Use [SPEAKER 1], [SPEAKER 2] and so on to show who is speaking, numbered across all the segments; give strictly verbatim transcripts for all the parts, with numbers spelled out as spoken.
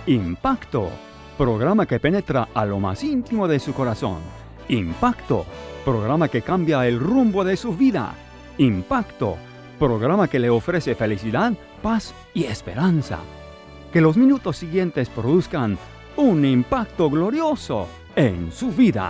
[SPEAKER 1] Impacto, programa que penetra a lo más íntimo de su corazón. Impacto, programa que cambia el rumbo de su vida. Impacto, programa que le ofrece felicidad, paz y esperanza. Que los minutos siguientes produzcan un impacto glorioso en su vida.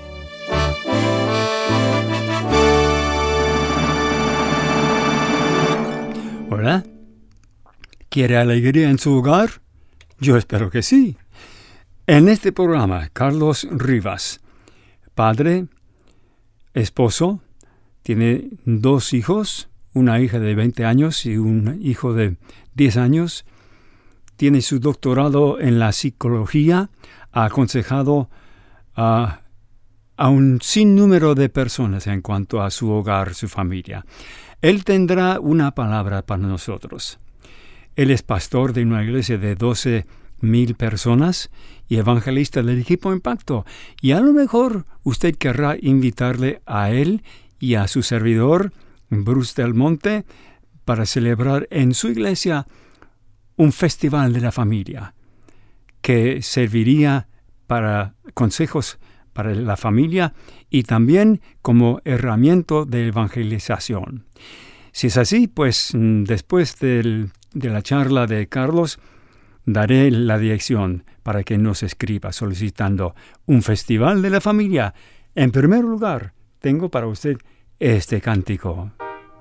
[SPEAKER 1] Hola. ¿Quiere alegría en su hogar? Yo espero que sí. En este programa, Carlos Rivas, padre, esposo, tiene dos hijos, una hija de veinte años y un hijo de diez años. Tiene su doctorado en la psicología, ha aconsejado a, a un sinnúmero de personas en cuanto a su hogar, su familia. Él tendrá una palabra para nosotros. Él es pastor de una iglesia de doce mil personas y evangelista del equipo Impacto. Y a lo mejor usted querrá invitarle a él y a su servidor, Bruce Del Monte, para celebrar en su iglesia un festival de la familia que serviría para consejos para la familia y también como herramienta de evangelización. Si es así, pues después del, de la charla de Carlos, daré la dirección para que nos escriba solicitando un festival de la familia. En primer lugar, tengo para usted este cántico.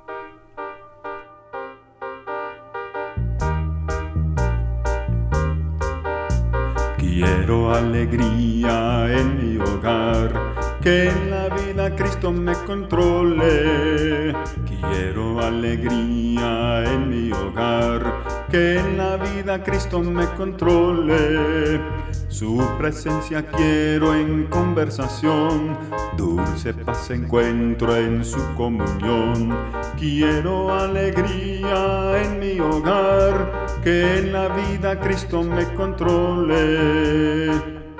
[SPEAKER 2] Quiero alegría en mi hogar, que en la vida Cristo me controle. Quiero alegría en mi hogar, que en la vida Cristo me controle. Su presencia quiero en conversación, dulce paz encuentro en su comunión. Quiero alegría en mi hogar, que en la vida Cristo me controle.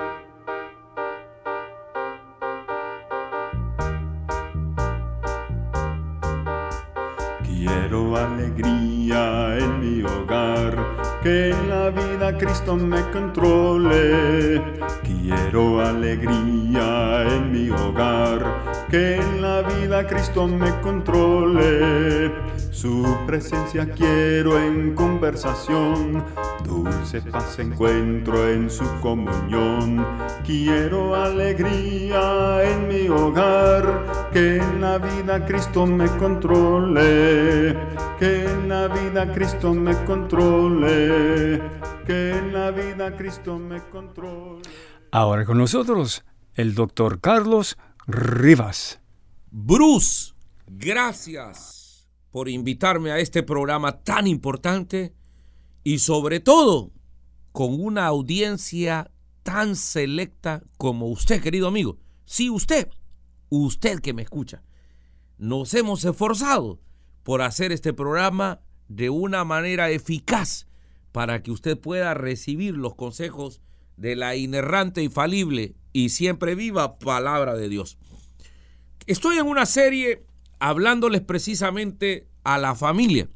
[SPEAKER 2] Quiero alegría en mi hogar, que en la vida Cristo me controle. Quiero alegría en mi hogar, que en la vida Cristo me controle. Su presencia quiero en conversación, dulce paz encuentro en su comunión. Quiero alegría en mi hogar, que en la vida Cristo me controle. Que en la vida Cristo me controle. Que en la vida Cristo me controle.
[SPEAKER 1] Ahora con nosotros, el doctor Carlos Rivas.
[SPEAKER 3] Bruce, gracias por invitarme a este programa tan importante y sobre todo con una audiencia tan selecta como usted, querido amigo. Sí, usted, usted que me escucha. Nos hemos esforzado por hacer este programa de una manera eficaz para que usted pueda recibir los consejos de la inerrante, infalible y siempre viva palabra de Dios. Estoy en una serie hablándoles precisamente a la familia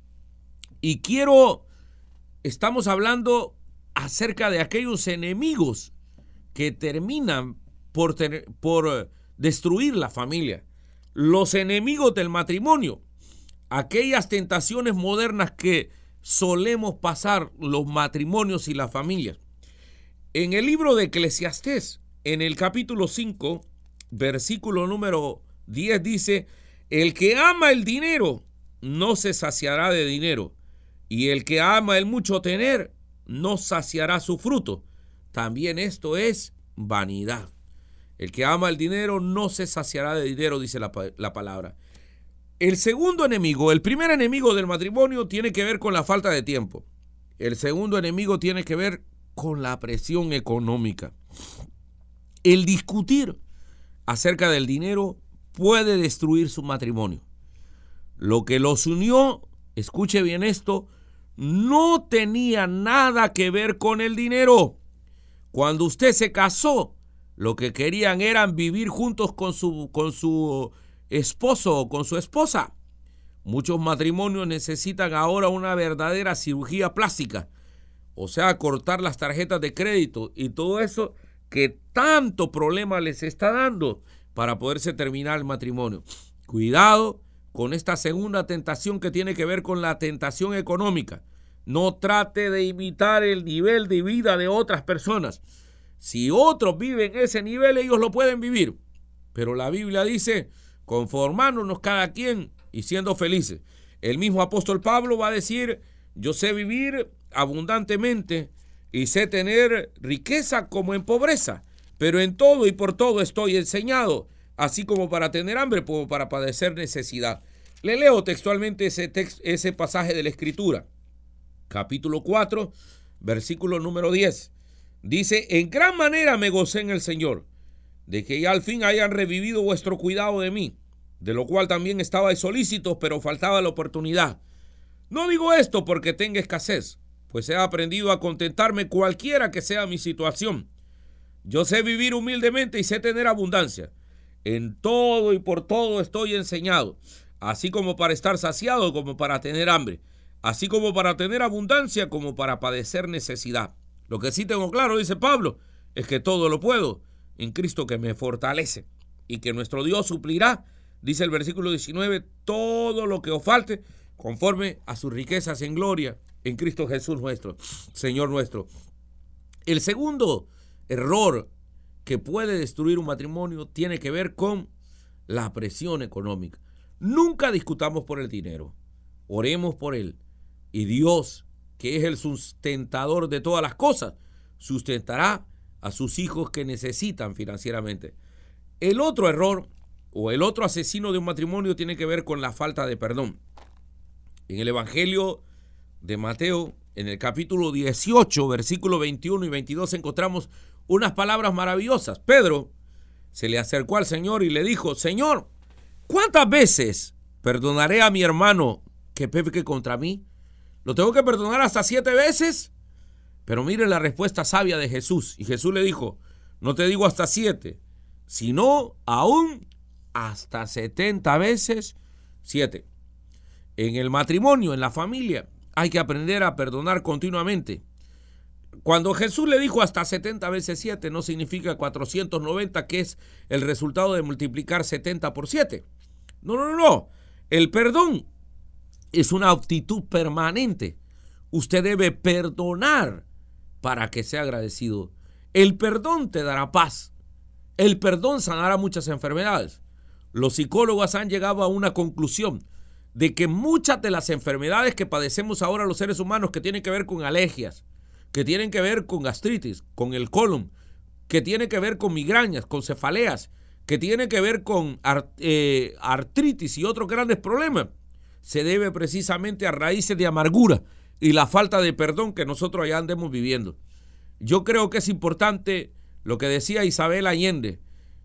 [SPEAKER 3] y quiero, estamos hablando acerca de aquellos enemigos que terminan por, tener, por destruir la familia, los enemigos del matrimonio, aquellas tentaciones modernas que solemos pasar los matrimonios y las familias. En el libro de Eclesiastés, en el capítulo cinco, versículo número diez, dice: el que ama el dinero no se saciará de dinero, y el que ama el mucho tener no saciará su fruto. También esto es vanidad. El que ama el dinero no se saciará de dinero, dice la, la palabra. El segundo enemigo, el primer enemigo del matrimonio tiene que ver con la falta de tiempo. El segundo enemigo tiene que ver con la presión económica. El discutir acerca del dinero puede destruir su matrimonio. Lo que los unió, escuche bien esto, no tenía nada que ver con el dinero. Cuando usted se casó, lo que querían eran vivir juntos con su, con su esposo o con su esposa. Muchos matrimonios necesitan ahora una verdadera cirugía plástica, o sea, cortar las tarjetas de crédito y todo eso que tanto problema les está dando para poderse terminar el matrimonio. Cuidado con esta segunda tentación que tiene que ver con la tentación económica. No trate de imitar el nivel de vida de otras personas. Si otros viven ese nivel, ellos lo pueden vivir. Pero la Biblia dice, conformándonos cada quien y siendo felices. El mismo apóstol Pablo va a decir, yo sé vivir abundantemente y sé tener riqueza como en pobreza, pero en todo y por todo estoy enseñado, así como para tener hambre como para padecer necesidad. Le leo textualmente ese, text, ese pasaje de la Escritura. Capítulo cuatro, versículo número diez. Dice, en gran manera me gocé en el Señor, de que ya al fin hayan revivido vuestro cuidado de mí, de lo cual también estabais solícitos, pero faltaba la oportunidad. No digo esto porque tenga escasez, pues he aprendido a contentarme cualquiera que sea mi situación. Yo sé vivir humildemente y sé tener abundancia. En todo y por todo estoy enseñado, así como para estar saciado como para tener hambre, así como para tener abundancia como para padecer necesidad. Lo que sí tengo claro, dice Pablo, es que todo lo puedo en Cristo que me fortalece y que nuestro Dios suplirá, dice el versículo diecinueve, todo lo que os falte conforme a sus riquezas en gloria en Cristo Jesús nuestro, Señor nuestro. El segundo error que puede destruir un matrimonio tiene que ver con la presión económica. Nunca discutamos por el dinero, oremos por él y Dios, que es el sustentador de todas las cosas, sustentará a sus hijos que necesitan financieramente. El otro error o el otro asesino de un matrimonio tiene que ver con la falta de perdón. En el Evangelio de Mateo, en el capítulo dieciocho, versículos veintiuno y veintidós, encontramos unas palabras maravillosas. Pedro se le acercó al Señor y le dijo, Señor, ¿cuántas veces perdonaré a mi hermano que peque contra mí? ¿Lo tengo que perdonar hasta siete veces? Pero mire la respuesta sabia de Jesús. Y Jesús le dijo, no te digo hasta siete, sino aún hasta setenta veces siete. En el matrimonio, en la familia, hay que aprender a perdonar continuamente. Cuando Jesús le dijo hasta setenta veces siete, no significa cuatrocientos noventa, que es el resultado de multiplicar setenta por siete. No, no, no, no. El perdón es una actitud permanente. Usted debe perdonar para que sea agradecido. El perdón te dará paz. El perdón sanará muchas enfermedades. Los psicólogos han llegado a una conclusión de que muchas de las enfermedades que padecemos ahora los seres humanos, que tienen que ver con alergias, que tienen que ver con gastritis, con el colon, que tienen que ver con migrañas, con cefaleas, que tienen que ver con art, eh, artritis y otros grandes problemas, se debe precisamente a raíces de amargura y la falta de perdón que nosotros allá andemos viviendo. Yo creo que es importante lo que decía Isabel Allende,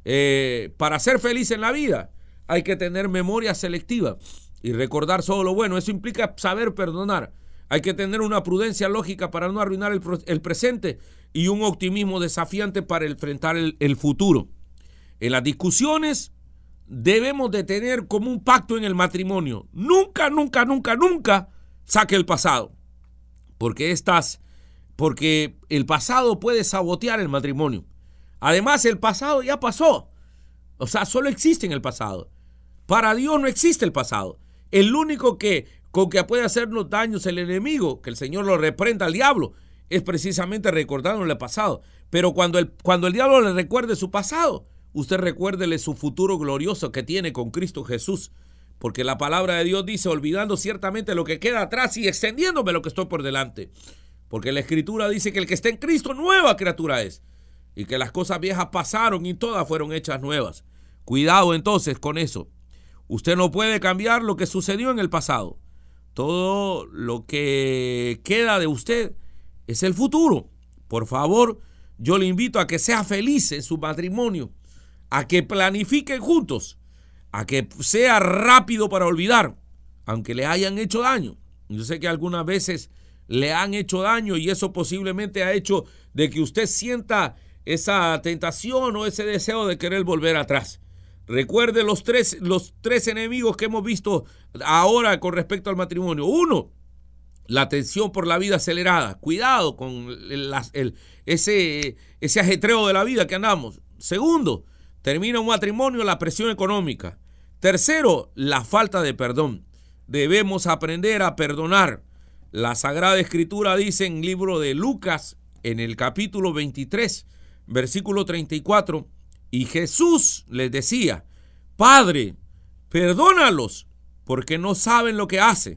[SPEAKER 3] eh, para ser feliz en la vida hay que tener memoria selectiva y recordar solo lo bueno. Eso implica saber perdonar. Hay que tener una prudencia lógica para no arruinar el, el presente y un optimismo desafiante para enfrentar el, el futuro. En las discusiones debemos de tener como un pacto en el matrimonio. Nunca, nunca, nunca, nunca saque el pasado. Porque estas, porque el pasado puede sabotear el matrimonio. Además, el pasado ya pasó. O sea, solo existe en el pasado. Para Dios no existe el pasado. El único que con que puede hacernos daños el enemigo, que el Señor lo reprenda al diablo, es precisamente recordándole el pasado. Pero cuando el, cuando el diablo le recuerde su pasado, usted recuérdele su futuro glorioso que tiene con Cristo Jesús. Porque la palabra de Dios dice, olvidando ciertamente lo que queda atrás y extendiéndome lo que estoy por delante. Porque la Escritura dice que el que está en Cristo, nueva criatura es. Y que las cosas viejas pasaron y todas fueron hechas nuevas. Cuidado entonces con eso. Usted no puede cambiar lo que sucedió en el pasado. Todo lo que queda de usted es el futuro. Por favor, yo le invito a que sea feliz en su matrimonio, a que planifiquen juntos, a que sea rápido para olvidar, aunque le hayan hecho daño. Yo sé que algunas veces le han hecho daño y eso posiblemente ha hecho de que usted sienta esa tentación o ese deseo de querer volver atrás. Recuerde los tres, los tres enemigos que hemos visto ahora con respecto al matrimonio. Uno, la tensión por la vida acelerada. Cuidado con el, el, ese, ese ajetreo de la vida que andamos. Segundo, termina un matrimonio la presión económica. Tercero, la falta de perdón. Debemos aprender a perdonar. La Sagrada Escritura dice en el libro de Lucas, en el capítulo veintitrés, versículo treinta y cuatro, y Jesús les decía: Padre, perdónalos, porque no saben lo que hacen.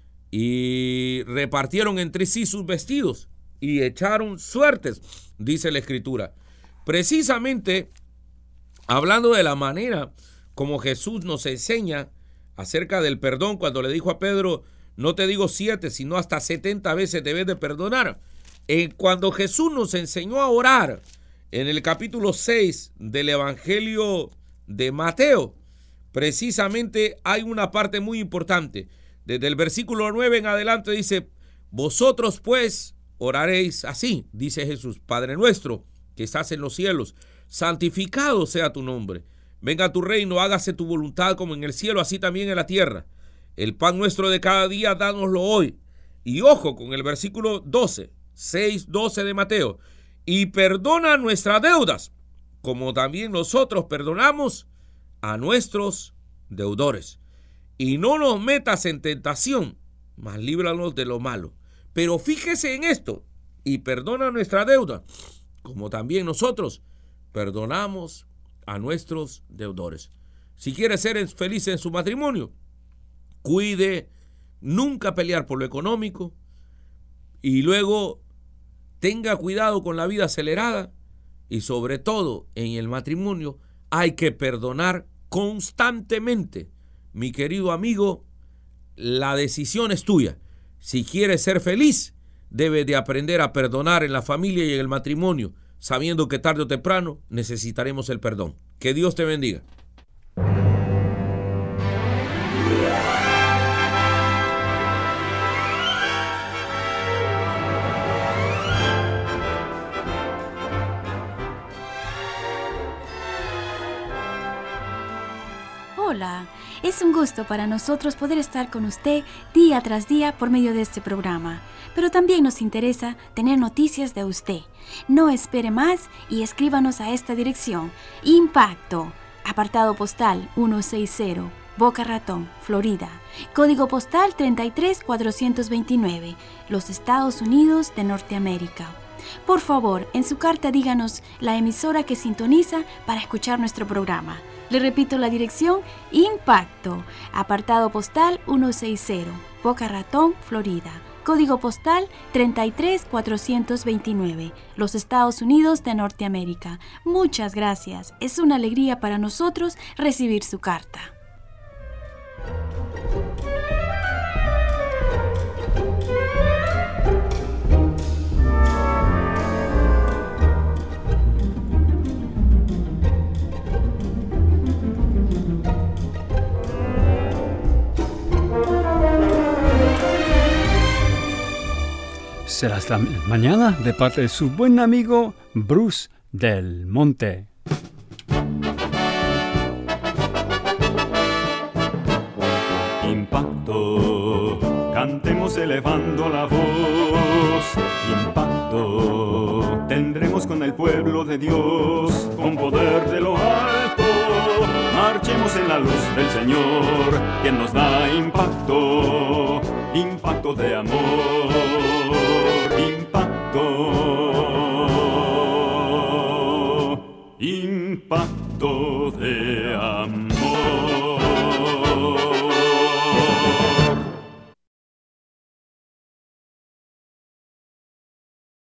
[SPEAKER 3] Y repartieron entre sí sus vestidos y echaron suertes, dice la Escritura. Precisamente, hablando de la manera como Jesús nos enseña acerca del perdón, cuando le dijo a Pedro: no te digo siete, sino hasta setenta veces debes de perdonar. Eh, cuando Jesús nos enseñó a orar, en el capítulo seis del Evangelio de Mateo, precisamente hay una parte muy importante. Desde el versículo nueve en adelante dice: vosotros pues oraréis así, dice Jesús: Padre nuestro que estás en los cielos, santificado sea tu nombre. Venga tu reino, hágase tu voluntad como en el cielo, así también en la tierra. El pan nuestro de cada día, dánoslo hoy. Y ojo con el versículo doce, seis, doce de Mateo. Y perdona nuestras deudas, como también nosotros perdonamos a nuestros deudores. Y no nos metas en tentación, mas líbranos de lo malo. Pero fíjese en esto: y perdona nuestra deuda, como también nosotros perdonamos a nuestros deudores. Si quiere ser feliz en su matrimonio, cuide nunca pelear por lo económico, y luego tenga cuidado con la vida acelerada, y sobre todo en el matrimonio hay que perdonar constantemente. Mi querido amigo, la decisión es tuya. Si quieres ser feliz, debes de aprender a perdonar en la familia y en el matrimonio, sabiendo que tarde o temprano necesitaremos el perdón. Que Dios te bendiga.
[SPEAKER 4] Hola, es un gusto para nosotros poder estar con usted día tras día por medio de este programa, pero también nos interesa tener noticias de usted. No espere más y escríbanos a esta dirección: Impacto, apartado postal ciento sesenta, Boca Ratón, Florida, código postal treinta y tres mil cuatrocientos veintinueve, los Estados Unidos de Norteamérica. Por favor, en su carta díganos la emisora que sintoniza para escuchar nuestro programa. Le repito la dirección: Impacto, apartado postal ciento sesenta, Boca Ratón, Florida, código postal treinta y tres mil cuatrocientos veintinueve, los Estados Unidos de Norteamérica. Muchas gracias. Es una alegría para nosotros recibir su carta.
[SPEAKER 1] Será hasta mañana de parte de su buen amigo Bruce Del Monte.
[SPEAKER 2] Impacto, cantemos elevando la voz. Impacto, tendremos con el pueblo de Dios, con poder de lo alto. Marchemos en la luz del Señor, quien nos da impacto, impacto de amor.